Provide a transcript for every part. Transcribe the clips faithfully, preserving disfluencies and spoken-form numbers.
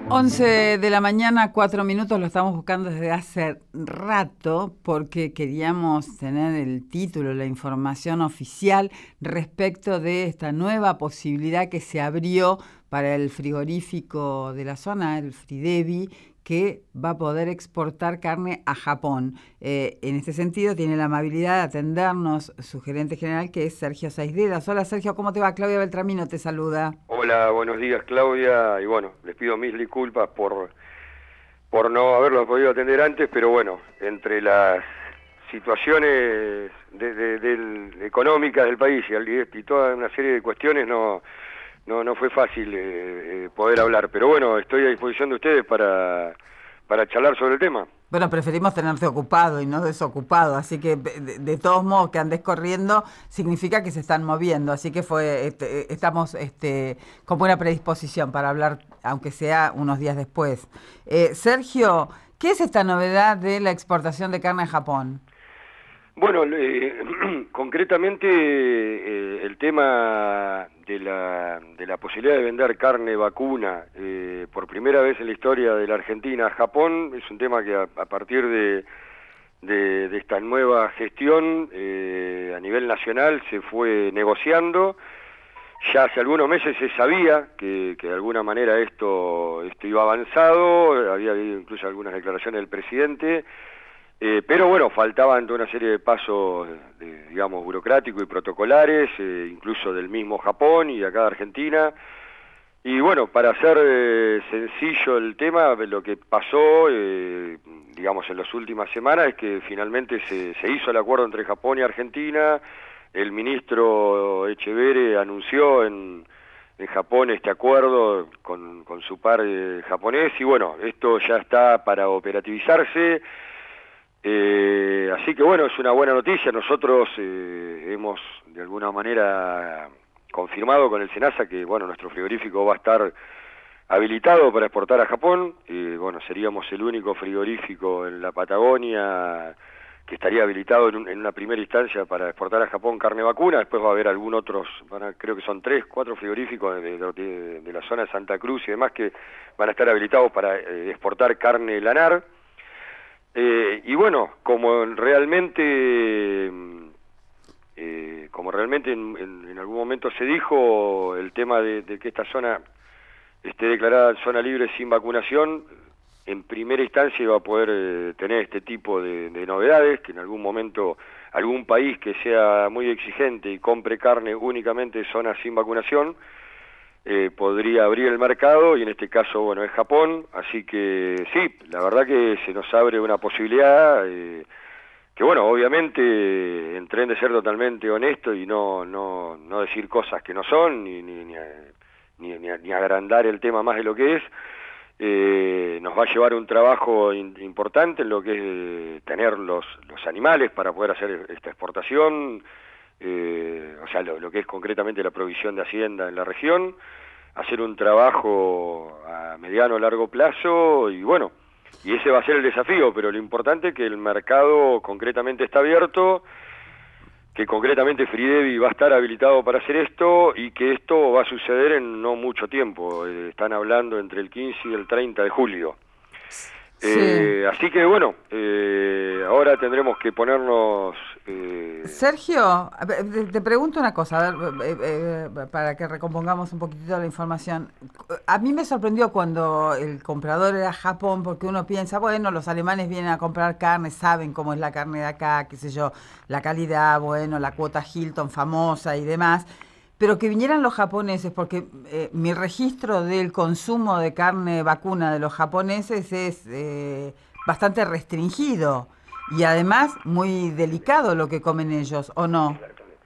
once de la mañana, cuatro minutos, lo estamos buscando desde hace rato porque queríamos tener el título, la información oficial respecto de esta nueva posibilidad que se abrió para el frigorífico de la zona, el Fridevi, que va a poder exportar carne a Japón. Eh, en este sentido, tiene la amabilidad de atendernos su gerente general, que es Sergio Seisdedos. Hola Sergio, ¿cómo te va? Claudia Beltramino te saluda. Hola, buenos días Claudia, y bueno, les pido mil disculpas por, por no haberlos podido atender antes, pero bueno, entre las situaciones de, de, del- económicas del país y, al- y toda una serie de cuestiones no, no, no fue fácil eh, eh, poder hablar, pero bueno, estoy a disposición de ustedes para, para charlar sobre el tema. Bueno, preferimos tenerte ocupado y no desocupado, así que de, de todos modos que andes corriendo significa que se están moviendo, así que fue este, estamos este, con buena predisposición para hablar, aunque sea unos días después. Eh, Sergio, ¿qué es esta novedad de la exportación de carne a Japón? Bueno, eh, concretamente eh, el tema de la, de la posibilidad de vender carne vacuna eh, por primera vez en la historia de la Argentina a Japón es un tema que a, a partir de, de, de esta nueva gestión eh, a nivel nacional se fue negociando. Ya hace algunos meses se sabía que, que de alguna manera esto, esto iba avanzado, había habido incluso algunas declaraciones del presidente. Eh, pero bueno, faltaban toda una serie de pasos, de, digamos, burocráticos y protocolares, eh, incluso del mismo Japón y acá de Argentina. Y bueno, para hacer eh, sencillo el tema, lo que pasó, eh, digamos, en las últimas semanas es que finalmente se, se hizo el acuerdo entre Japón y Argentina. El ministro Echeverre anunció en, en Japón este acuerdo con, con su par eh, japonés y bueno, esto ya está para operativizarse. Eh, así que bueno, es una buena noticia. Nosotros eh, hemos de alguna manera confirmado con el SENASA que bueno, nuestro frigorífico va a estar habilitado para exportar a Japón. Eh, bueno, seríamos el único frigorífico en la Patagonia que estaría habilitado en, un, en una primera instancia para exportar a Japón carne vacuna. Después va a haber algún otros, van a, creo que son tres, cuatro frigoríficos de, de, de, de la zona de Santa Cruz y demás que van a estar habilitados para eh, exportar carne lanar. Eh, y bueno, como realmente, eh, como realmente en, en, en algún momento se dijo, el tema de, de que esta zona esté declarada zona libre sin vacunación, en primera instancia iba a poder eh, tener este tipo de, de novedades, que en algún momento algún país que sea muy exigente y compre carne únicamente en zonas sin vacunación, eh, podría abrir el mercado y en este caso, bueno, es Japón, así que sí, la verdad que se nos abre una posibilidad eh, que, bueno, obviamente en tren de ser totalmente honesto y no no no decir cosas que no son, ni ni, ni, ni, ni, ni agrandar el tema más de lo que es, eh, nos va a llevar un trabajo in, importante en lo que es eh, tener los, los animales para poder hacer esta exportación, eh, o sea, lo, lo que es concretamente la provisión de hacienda en la región, hacer un trabajo a mediano o largo plazo y bueno, y ese va a ser el desafío, pero lo importante es que el mercado concretamente está abierto, que concretamente Fridevi va a estar habilitado para hacer esto y que esto va a suceder en no mucho tiempo, eh, están hablando entre el quince y el treinta de julio. Sí. Eh, así que bueno, eh, ahora tendremos que ponernos... Eh, Sergio, a ver, te te pregunto una cosa, a ver, eh, eh, eh, para que recompongamos un poquitito la información. A mí me sorprendió cuando el comprador era Japón, porque uno piensa, bueno, los alemanes vienen a comprar carne, saben cómo es la carne de acá, qué sé yo, la calidad, bueno, la cuota Hilton famosa y demás, pero que vinieran los japoneses, porque eh, mi registro del consumo de carne vacuna de los japoneses es eh, bastante restringido. Y además, muy delicado lo que comen ellos, ¿o no?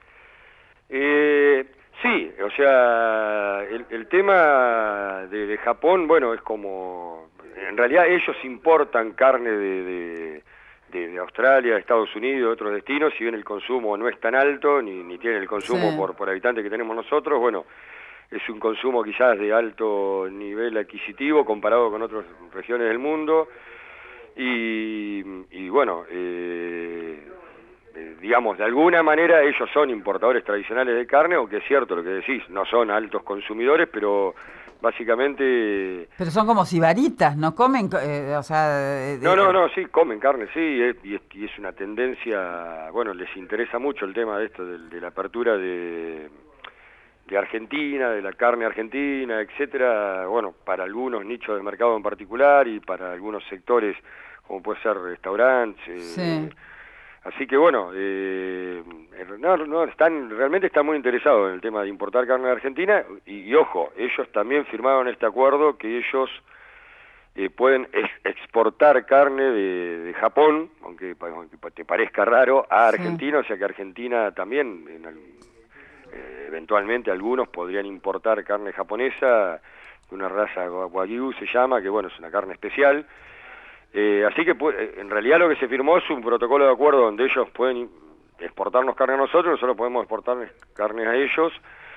eh, sí, o sea, el, el tema de, de Japón, bueno, es como... En realidad ellos importan carne de, de, de, de Australia, de Estados Unidos, de otros destinos, si bien el consumo no es tan alto, ni, ni tiene el Sí, consumo por, por habitante que tenemos nosotros, bueno, es un consumo quizás de alto nivel adquisitivo comparado con otras regiones del mundo, y, y bueno, eh, eh, digamos, de alguna manera ellos son importadores tradicionales de carne, aunque es cierto lo que decís, no son altos consumidores, pero básicamente... Pero son como sibaritas, ¿no comen? Eh, o sea... Eh, No, no, eh, no, sí, comen carne, sí, es, y, es, y es una tendencia, bueno, les interesa mucho el tema de esto, de, de la apertura de, de Argentina, de la carne argentina, etcétera, bueno, para algunos nichos de mercado en particular y para algunos sectores, como puede ser restaurantes, eh, sí. así que bueno, eh, no, no, están, realmente están muy interesados en el tema de importar carne de Argentina, y, y ojo, ellos también firmaron este acuerdo que ellos... Eh, pueden ex exportar carne de, de Japón, aunque, aunque te parezca raro, a Argentina, sí. O sea que Argentina también, en el, eh, eventualmente algunos podrían importar carne japonesa, de una raza Wagyu se llama, que bueno, es una carne especial. Eh, así que pues, en realidad lo que se firmó es un protocolo de acuerdo donde ellos pueden exportarnos carne a nosotros, nosotros podemos exportar carne a ellos,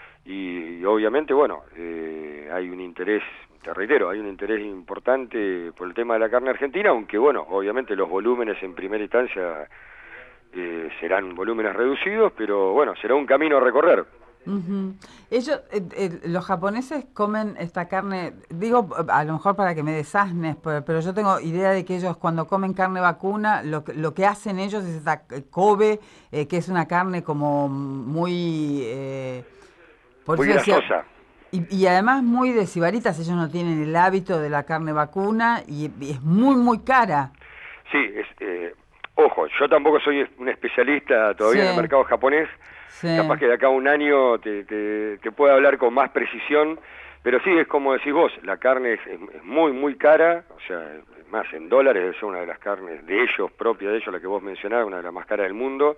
y, y obviamente, bueno, eh, hay un interés... Te reitero, hay un interés importante por el tema de la carne argentina, aunque bueno, obviamente los volúmenes en primera instancia eh, serán volúmenes reducidos, pero bueno, será un camino a recorrer. Uh-huh. Ellos, eh, eh, los japoneses comen esta carne, digo a lo mejor para que me desasnes, pero, pero yo tengo idea de que ellos cuando comen carne vacuna, lo, lo que hacen ellos es esta Kobe, eh, que es una carne como muy... Eh, por muy eso grasosa. Decía, Y, y además muy de sibaritas, ellos no tienen el hábito de la carne vacuna y, y es muy, muy cara. Sí, es, eh, ojo, yo tampoco soy un especialista todavía sí. en el mercado japonés, sí. Capaz que de acá a un año te, te, te pueda hablar con más precisión, pero sí, es como decís vos, la carne es, es muy, muy cara, o sea, más en dólares, es una de las carnes de ellos, propia de ellos, la que vos mencionabas, una de las más caras del mundo.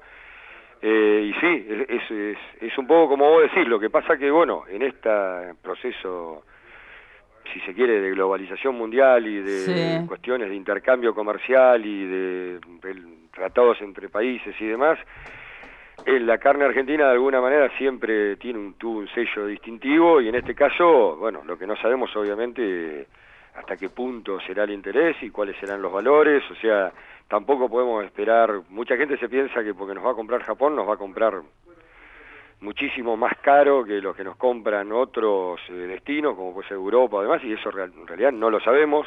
Eh, y sí, es, es, es, es un poco como vos decís, lo que pasa que, bueno, en este proceso, si se quiere, de globalización mundial y de sí. cuestiones de intercambio comercial y de, de tratados entre países y demás, eh, la carne argentina de alguna manera siempre tiene un, tuvo un sello distintivo, y en este caso, bueno, lo que no sabemos obviamente hasta qué punto será el interés y cuáles serán los valores, o sea... Tampoco podemos esperar, mucha gente se piensa que porque nos va a comprar Japón nos va a comprar muchísimo más caro que los que nos compran otros eh, destinos, como puede ser Europa o demás, y eso real, en realidad no lo sabemos,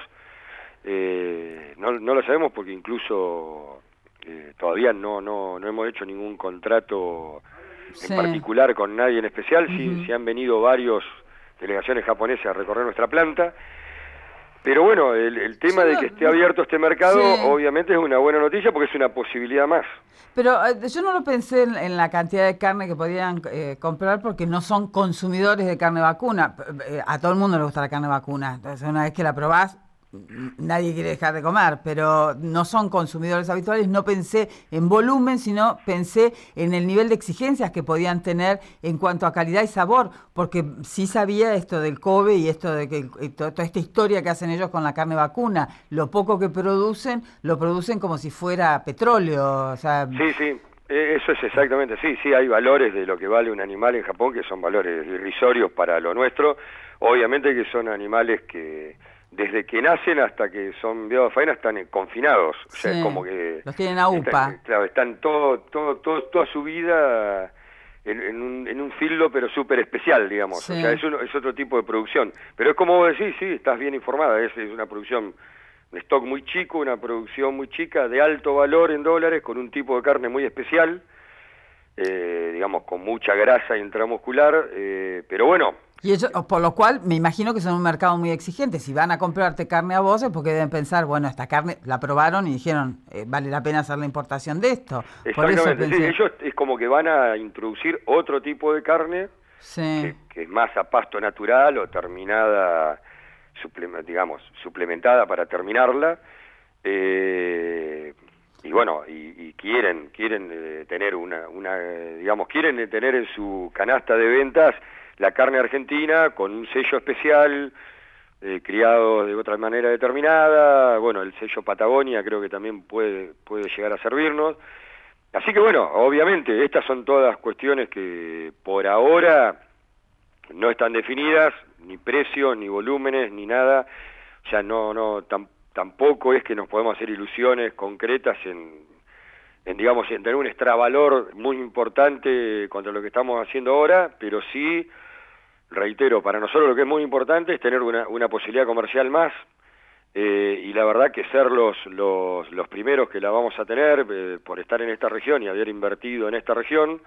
eh, no, no lo sabemos porque incluso eh, todavía no, no, no hemos hecho ningún contrato sí. en particular con nadie en especial, uh-huh. sí, sí han venido varios delegaciones japonesas a recorrer nuestra planta. Pero bueno, el, el tema yo de que esté abierto este mercado, sí. obviamente es una buena noticia porque es una posibilidad más. Pero eh, yo no lo pensé en, en la cantidad de carne que podían eh, comprar porque no son consumidores de carne vacuna. Eh, a todo el mundo le gusta la carne vacuna. Entonces, una vez que la probás, nadie quiere dejar de comer, pero no son consumidores habituales. No pensé en volumen, sino pensé en el nivel de exigencias que podían tener en cuanto a calidad y sabor, porque sí sabía esto del Kobe y esto de que toda esta historia que hacen ellos con la carne vacuna. Lo poco que producen, lo producen como si fuera petróleo. O sea, sí, sí. Eso es exactamente, sí, sí, hay valores de lo que vale un animal en Japón que son valores irrisorios para lo nuestro. Obviamente que son animales que desde que nacen hasta que son enviados a faena están confinados, o sea, sí, es como que... los tienen a UPA. Están, claro, están todo, todo, todo, toda su vida en, en, un, en un filo, pero súper especial, digamos, sí. O sea, es, uno, es otro tipo de producción. Pero es como vos decís, sí, estás bien informada, es, es una producción de stock muy chico, una producción muy chica, de alto valor en dólares, con un tipo de carne muy especial, eh, digamos, con mucha grasa intramuscular, eh, pero bueno... Y ellos, por lo cual, me imagino que son un mercado muy exigente. Si van a comprarte carne a vos es porque deben pensar, bueno, esta carne la probaron y dijeron, eh, vale la pena hacer la importación de esto. Por eso pensé... sí, ellos es como que van a introducir otro tipo de carne, sí. que, que es más a pasto natural o terminada, suple, digamos, suplementada para terminarla. Eh, y bueno, y, y quieren quieren eh, tener una, una eh, digamos, quieren tener en su canasta de ventas la carne argentina con un sello especial, eh, criado de otra manera determinada, bueno, el sello Patagonia creo que también puede, puede llegar a servirnos. Así que bueno, obviamente, estas son todas cuestiones que por ahora no están definidas, ni precios, ni volúmenes, ni nada. O sea, no, no, tam, tampoco es que nos podemos hacer ilusiones concretas en, en, digamos, en tener un extravalor muy importante contra lo que estamos haciendo ahora, pero sí, reitero, para nosotros lo que es muy importante es tener una, una posibilidad comercial más, eh, y la verdad que ser los, los, los primeros que la vamos a tener, eh, por estar en esta región y haber invertido en esta región,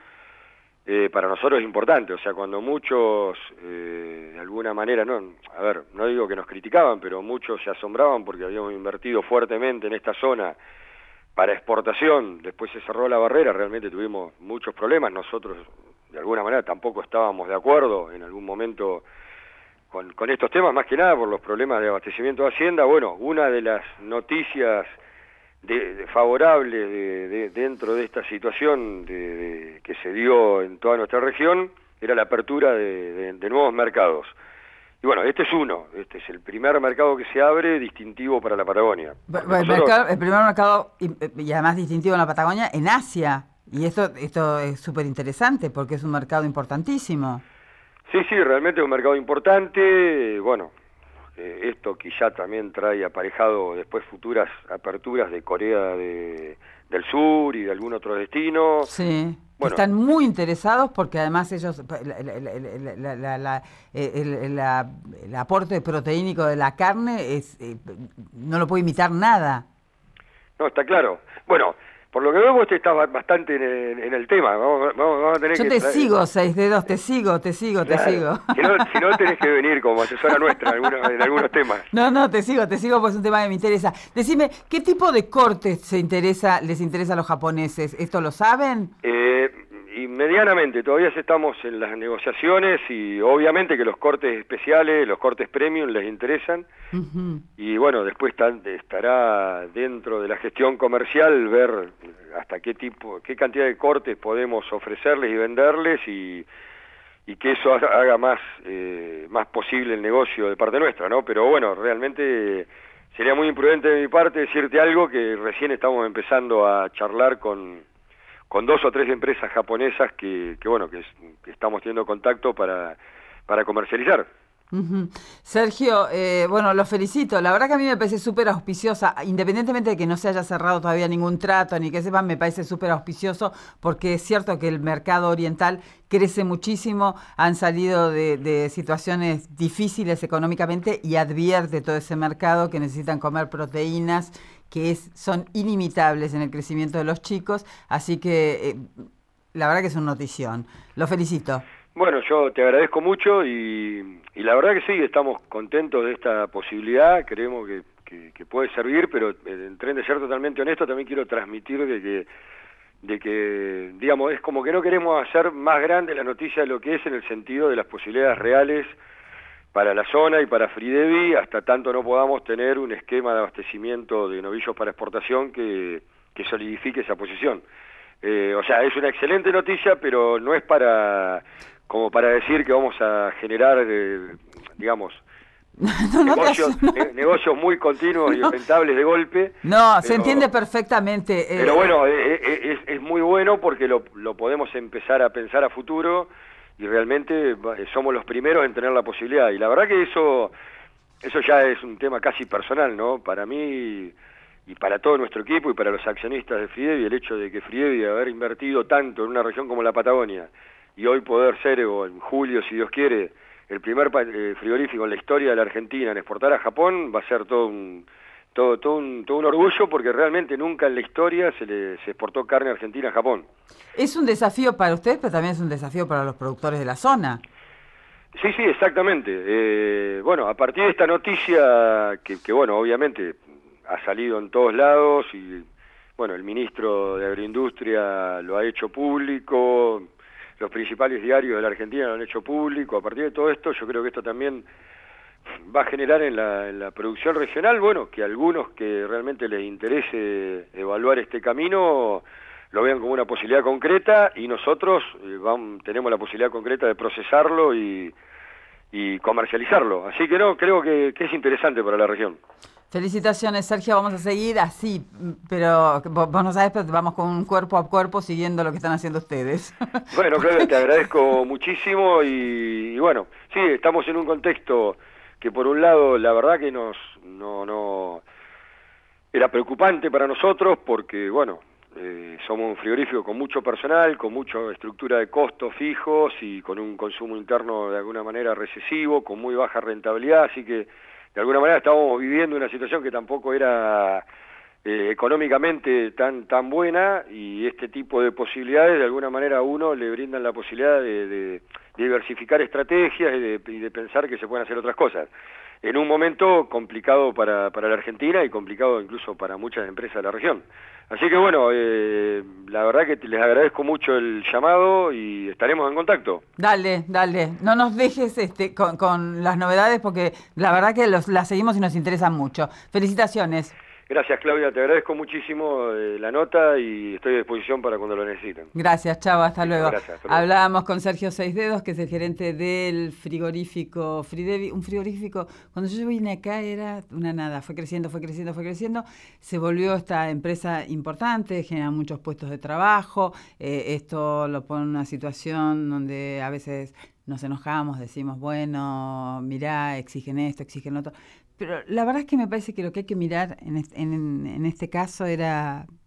eh, para nosotros es importante. O sea, cuando muchos, eh, de alguna manera, no, a ver, no digo que nos criticaban, pero muchos se asombraban porque habíamos invertido fuertemente en esta zona para exportación, después se cerró la barrera, realmente tuvimos muchos problemas, nosotros de alguna manera tampoco estábamos de acuerdo en algún momento con, con estos temas, más que nada por los problemas de abastecimiento de Hacienda. Bueno, una de las noticias de, de favorables de, de, dentro de esta situación de, de, que se dio en toda nuestra región era la apertura de, de, de nuevos mercados. Y bueno, este es uno, este es el primer mercado que se abre distintivo para la Patagonia. El, Nosotros, mercado, el primer mercado, y, y además distintivo en la Patagonia, en Asia. Y esto, esto es súper interesante porque es un mercado importantísimo. Sí, sí, realmente es un mercado importante. Bueno, eh, esto quizá también trae aparejado después futuras aperturas de Corea de, del Sur y de algún otro destino. Sí. Bueno, están muy interesados porque además ellos, la, la, la, la, la, la, el, la, el aporte proteínico de la carne es eh, no lo puede imitar nada. No, está claro. Bueno, por lo que veo vos te estás bastante en, en el tema. Vamos, vamos, vamos a tener Yo que te traer... sigo, seis dedos, te sigo, te sigo, claro. te sigo. Si no, si no tenés que venir como asesora nuestra en algunos, en algunos temas. No, no, te sigo, te sigo, pues es un tema que me interesa. Decime, ¿qué tipo de cortes se interesa, les interesa a los japoneses? ¿Esto lo saben? Eh, y medianamente, todavía estamos en las negociaciones y obviamente que los cortes especiales, los cortes premium les interesan. Uh-huh. Y bueno, después estará dentro de la gestión comercial ver hasta qué tipo, qué cantidad de cortes podemos ofrecerles y venderles y, y que eso haga más, eh, más posible el negocio de parte nuestra, ¿no? Pero bueno, realmente sería muy imprudente de mi parte decirte algo que recién estamos empezando a charlar con, con dos o tres empresas japonesas que, que bueno, que, es, que estamos teniendo contacto para, para comercializar. Uh-huh. Sergio, eh, bueno, los felicito. La verdad que a mí me parece súper auspiciosa, independientemente de que no se haya cerrado todavía ningún trato, ni que sepan, me parece súper auspicioso, porque es cierto que el mercado oriental crece muchísimo, han salido de, de situaciones difíciles económicamente y advierte todo ese mercado que necesitan comer proteínas que es, son ilimitables en el crecimiento de los chicos, así que eh, la verdad que es una notición. Los felicito. Bueno, yo te agradezco mucho y, y la verdad que sí, estamos contentos de esta posibilidad, creemos que, que, que puede servir, pero en tren de ser totalmente honesto también quiero transmitir de que, de que, digamos, es como que no queremos hacer más grande la noticia de lo que es en el sentido de las posibilidades reales para la zona y para Fridevi, hasta tanto no podamos tener un esquema de abastecimiento de novillos para exportación que, que solidifique esa posición. Eh, o sea, es una excelente noticia, pero no es para... como para decir que vamos a generar, eh, digamos, no, no negocios, no. ne negocios muy continuos no. y rentables de golpe. No, pero, se entiende perfectamente. Eh. Pero bueno, eh, eh, es, es muy bueno porque lo, lo podemos empezar a pensar a futuro y realmente somos los primeros en tener la posibilidad. Y la verdad que eso, eso ya es un tema casi personal, ¿no? Para mí y para todo nuestro equipo y para los accionistas de Fridevi, el hecho de que Fridevi haber invertido tanto en una región como la Patagonia, y hoy poder ser, o en julio, si Dios quiere, el primer eh, frigorífico en la historia de la Argentina en exportar a Japón, va a ser todo un, todo, todo un, todo un orgullo, porque realmente nunca en la historia se, le, se exportó carne argentina a Japón. Es un desafío para ustedes, pero también es un desafío para los productores de la zona. Sí, sí, exactamente. Eh, bueno, a partir de esta noticia, que, que bueno, obviamente ha salido en todos lados, y bueno, el ministro de Agroindustria lo ha hecho público, los principales diarios de la Argentina lo han hecho público. A partir de todo esto, yo creo que esto también va a generar en la, en la producción regional, bueno, que algunos que realmente les interese evaluar este camino lo vean como una posibilidad concreta, y nosotros eh, vamos, tenemos la posibilidad concreta de procesarlo y, y comercializarlo. Así que no, creo que, que es interesante para la región. Felicitaciones, Sergio, vamos a seguir así, pero vos no sabés, pero vamos con un cuerpo a cuerpo siguiendo lo que están haciendo ustedes. Bueno, Claudia, te agradezco muchísimo y, y bueno, sí, estamos en un contexto que por un lado la verdad que nos no no era preocupante para nosotros porque, bueno, Eh, somos un frigorífico con mucho personal, con mucha estructura de costos fijos y con un consumo interno de alguna manera recesivo, con muy baja rentabilidad, así que de alguna manera estábamos viviendo una situación que tampoco era eh, económicamente tan tan buena, y este tipo de posibilidades de alguna manera a uno le brindan la posibilidad de, de diversificar estrategias y de, y de pensar que se pueden hacer otras cosas en un momento complicado para, para la Argentina y complicado incluso para muchas empresas de la región. Así que bueno, eh, la verdad que les agradezco mucho el llamado y estaremos en contacto. Dale, dale, no nos dejes este, con, con las novedades porque la verdad que los, las seguimos y nos interesan mucho. Felicitaciones. Gracias, Claudia, te agradezco muchísimo eh, la nota y estoy a disposición para cuando lo necesiten. Gracias, chao, hasta Listo, luego. gracias, hasta luego. Hablábamos con Sergio Seisdedos, que es el gerente del frigorífico Fridevi, un frigorífico, cuando yo vine acá era una nada, fue creciendo, fue creciendo, fue creciendo, se volvió esta empresa importante, genera muchos puestos de trabajo, eh, esto lo pone en una situación donde a veces nos enojamos, decimos, bueno, mirá, exigen esto, exigen lo otro. Pero la verdad es que me parece que lo que hay que mirar en este, en, en este caso era